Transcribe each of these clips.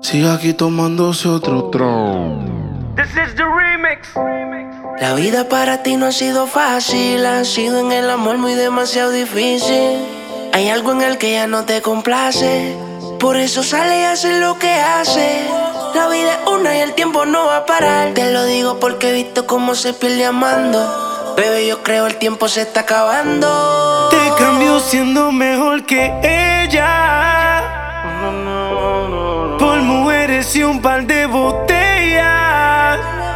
Sigue aquí tomándose otro tron. This is the remix. La vida para ti no ha sido fácil, ha sido en el amor muy demasiado difícil. Hay algo en el que ya no te complace, por eso sale y hace lo que hace. La vida es una y el tiempo no va a parar. Te lo digo porque he visto cómo se pierde amando. Bebé, yo creo el tiempo se está acabando. Te cambió siendo mejor que ella, por mujeres y un par de botellas,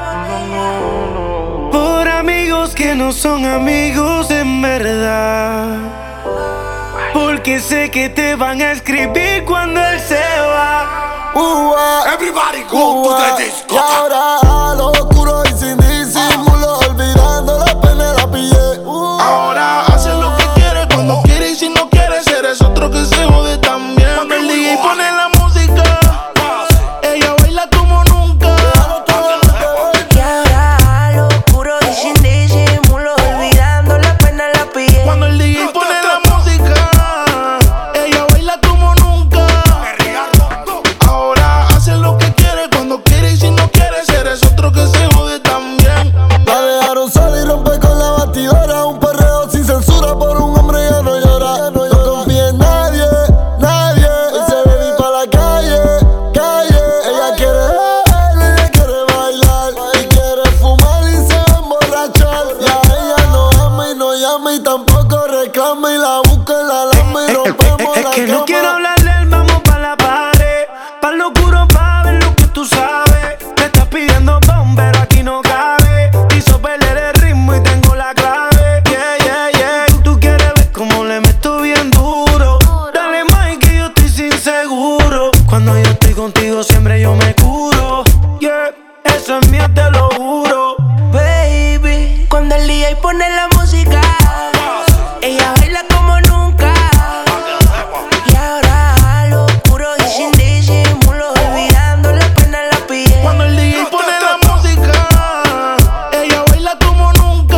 por amigos que no son amigos en verdad, porque sé que te van a escribir cuando él se va. Everybody go to the disco. Y ahora a lo oscuro y sin disimulo, olvidando la pena la pillé. Ahora hace lo que quiere, cuando quiere, y si no quiere, eres otro que se jode también. Cuando el DJ pone la música, ella baila como nunca. Y ahora a lo oscuro y sin disimulo, olvidando la pena la pillé. Cuando el DJ pone la música, ella baila como nunca. Ahora hace lo que quiere, cuando quiere, y si no quiere, eres otro que se jode también. La dejaron sola y rompe con la batidora. Un perreo sin censura, por un hombre ya no llora. No confía en nadie, nadie. Hoy se ve ir pa' la calle, calle. Ella quiere bailar y quiere fumar y se va a emborrachar. Y a ella no ama y no llama y tampoco reclama, y la busca en la lama y rompemos la que cama. no quiero hablarle, vamos pa' la pared, pa' lo oscuro pa' ver lo que tú sabes. Me estás pidiendo bombero, aquí no cabe. Hizo perder el ritmo y tengo la clave. Yeah, yeah, yeah. Tú quieres ver cómo le meto bien duro. Dale más que yo estoy sin seguro. Cuando yo estoy contigo siempre yo me curo. Yeah, eso es mío, te lo juro. Baby, cuando el DJ pone la música, ella baila como nunca. Y ahora a lo oscuro y sin disimulo, olvidando la pena la pillé. Cuando el DJ pone la música, ella baila como nunca.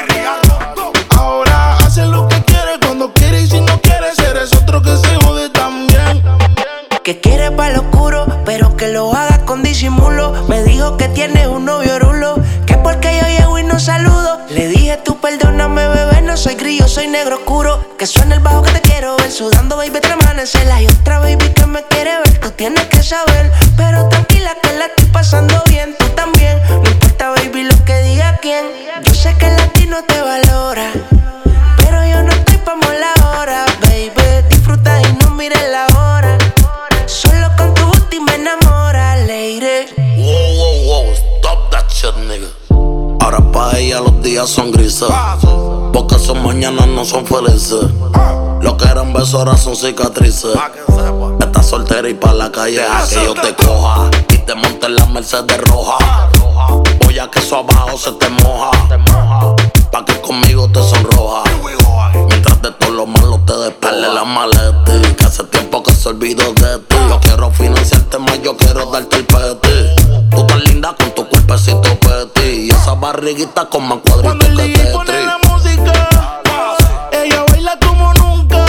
Ahora hace lo que quiere, cuando quiere, y si no quiere, eres otro que se jode también. Que quiere pa' lo oscuro, pero que lo haga con disimulo. Me dijo que tiene un novio rulo, que porque yo llego y no saludo. Le dije tú perdóname bebé, no soy grillo, soy negro oscuro. Que suene el bajo que te quiero ver, sudando baby te amanecer. Hay otra baby que me quiere ver, tú tienes que saber. Pero tranquila que la estoy pasando bien, tú también. No importa baby lo que diga quién. Yo sé que el latino te valora, pero yo no estoy pa' mola ahora. Baby, disfruta y no mires la hora. Solo con tu booty me enamora, lady. Wow, stop that shit, nigga. Ahora pa' ella los días son grises, porque sus mañanas no son felices. Lo que eran besos ahora son cicatrices. Estás soltera y pa' la calle deja que yo te coja y te monte en la Mercedes roja. Voy a que eso abajo se te moja, pa' que conmigo te sonroja. Mientras de todo lo malo te despeles la maleta, que hace tiempo que se olvidó de ti. Yo quiero financiarte más, yo quiero darte el peti. Tú tan linda con tu cuerpecito petit y esa barriguita con más Cuando cuadritos el que DJ pone Tetris. la música, ella baila como nunca.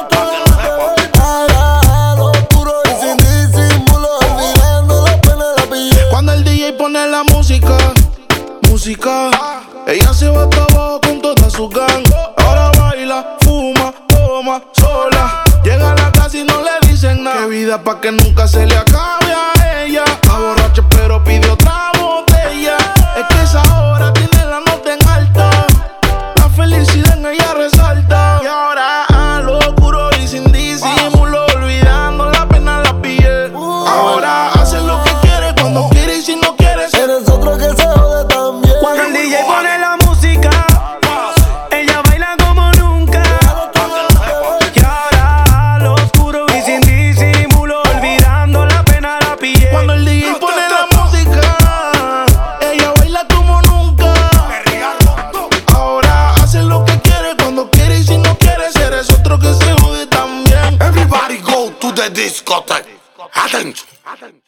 Ahora a lo oscuro y sin disimulo, olvidando la pena la pillé. Cuando el DJ pone la música, ella se va hasta abajo con toda su gang. Ahora baila, fuma, toma, sola. Llega a la casa y no le dicen nada. Qué vida pa' que nunca se le acabe a ella. Está borracha pero pide otra botella. Es que esa hora tiene la nota en alta. La felicidad en ella resalta. Y ahora a lo oscuro y sin disimulo, olvidando la pena la pillé. Ahora hace lo que quiere, cuando quiere, y si no quiere, Eres otro que se jode también. Cuando el DJ pone la música, ella baila como nunca. Y ahora a lo oscuro y sin disimulo, olvidando la pena la pillé. Cuando el DJ pone la música, ella baila como nunca. Ahora hace lo que quiere, cuando quiere, y si no quiere, eres otro que se jode también. Everybody go to the discotheque. Attention.